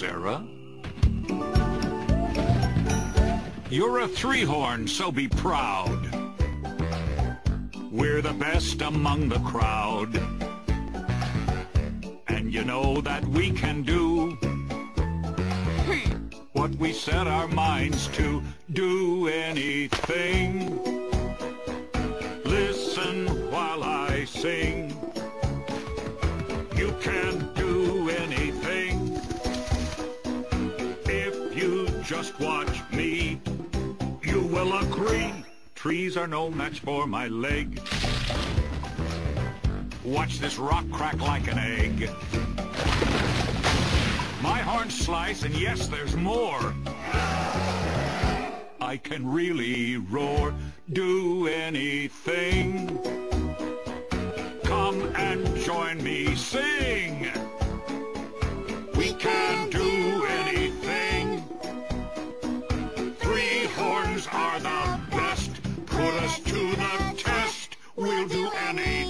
Sarah. You're a three-horn, so be proud. We're the best among the crowd. And you know that we can do what we set our minds to. Do anything. Listen while I sing. You can do anything if you just watch me. You will agree, trees are no match for my leg. Watch this rock crack like an egg. My horns slice, and yes, there's more. I can really roar. Do anything. Come and join me, sing. We can do anything. Three horns are the best. Put us to the test. We'll do anything.